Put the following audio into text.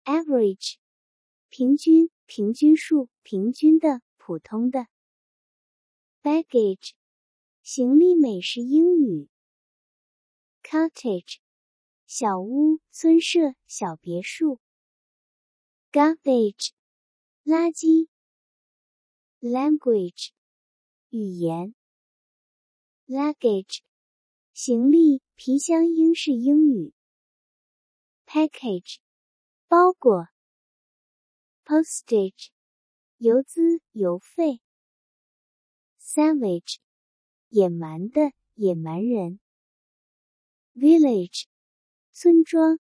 average 平均、平均数、平均的、普通的。baggage 行李美式英语。cottage 小屋、村舍、小别墅。garbage 垃圾。language 语言。luggage 行李、皮箱英式英语。package 包裹。postage 邮资、邮费。savage 野蛮的、野蛮人。village 村庄、